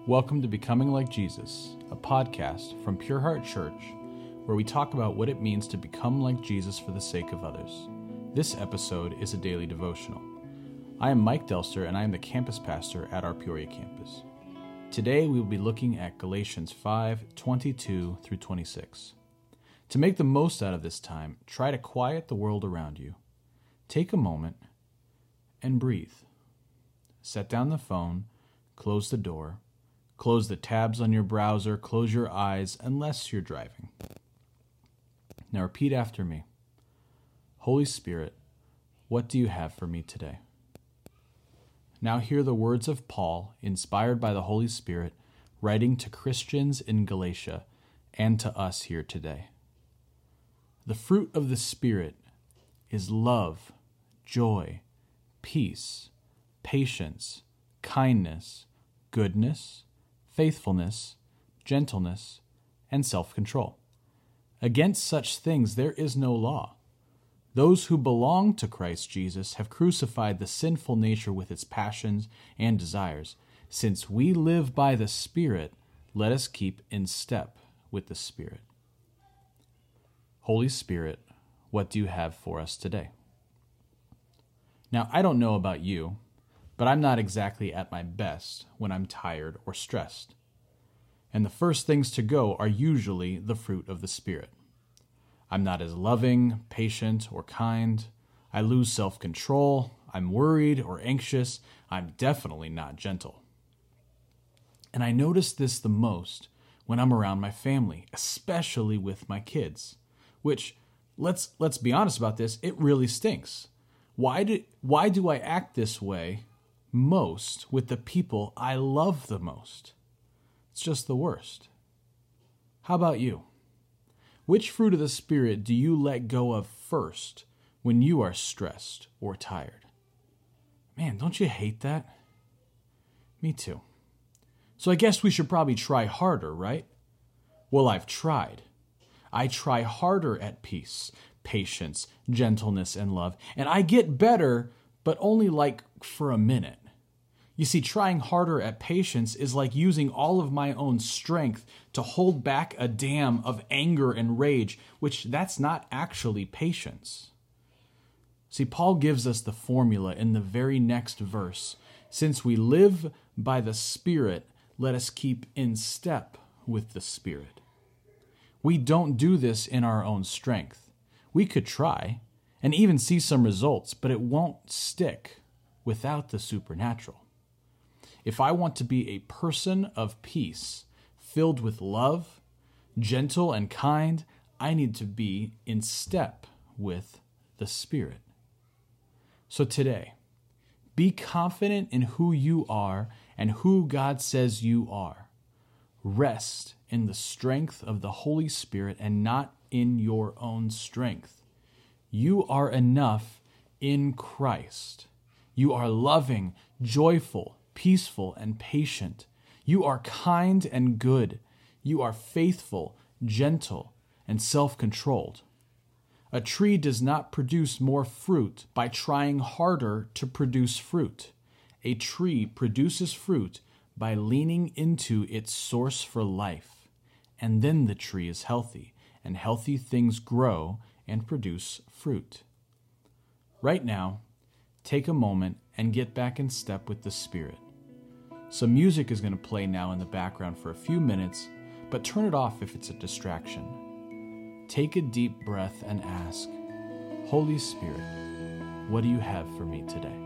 Welcome to Becoming Like Jesus, a podcast from Pure Heart Church, where we talk about what it means to become like Jesus for the sake of others. This episode is a daily devotional. I am Mike Delster, and I am the campus pastor at our Peoria campus. Today, we will be looking at Galatians 5:22 through 26. To make the most out of this time, try to quiet the world around you. Take a moment and breathe. Set down the phone, close the door, close the tabs on your browser, close your eyes, unless you're driving. Now repeat after me. Holy Spirit, what do you have for me today? Now hear the words of Paul, inspired by the Holy Spirit, writing to Christians in Galatia and to us here today. The fruit of the Spirit is love, joy, peace, patience, kindness, goodness, faithfulness, gentleness, and self-control. Against such things there is no law. Those who belong to Christ Jesus have crucified the sinful nature with its passions and desires. Since we live by the Spirit, let us keep in step with the Spirit. Holy Spirit, what do you have for us today? Now, I don't know about you, but I'm not exactly at my best when I'm tired or stressed. And the first things to go are usually the fruit of the Spirit. I'm not as loving, patient, or kind. I lose self-control. I'm worried or anxious. I'm definitely not gentle. And I notice this the most when I'm around my family, especially with my kids, which, let's be honest about this, it really stinks. Why do I act this way most with the people I love the most? It's just the worst. How about you? Which fruit of the Spirit do you let go of first when you are stressed or tired? Man, don't you hate that? Me too. So I guess we should probably try harder, right? Well, I've tried. I try harder at peace, patience, gentleness, and love, and I get better, but only like for a minute. You see, trying harder at patience is like using all of my own strength to hold back a dam of anger and rage, which that's not actually patience. See, Paul gives us the formula in the very next verse. Since we live by the Spirit, let us keep in step with the Spirit. We don't do this in our own strength. We could try and even see some results, but it won't stick without the supernatural. If I want to be a person of peace, filled with love, gentle and kind, I need to be in step with the Spirit. So today, be confident in who you are and who God says you are. Rest in the strength of the Holy Spirit and not in your own strength. You are enough in Christ. You are loving, joyful, peaceful, and patient. You are kind and good. You are faithful, gentle, and self-controlled. A tree does not produce more fruit by trying harder to produce fruit. A tree produces fruit by leaning into its source for life. And then the tree is healthy, and healthy things grow and produce fruit. Right now, take a moment and get back in step with the Spirit. Some music is going to play now in the background for a few minutes, but turn it off if it's a distraction. Take a deep breath and ask, Holy Spirit, what do you have for me today?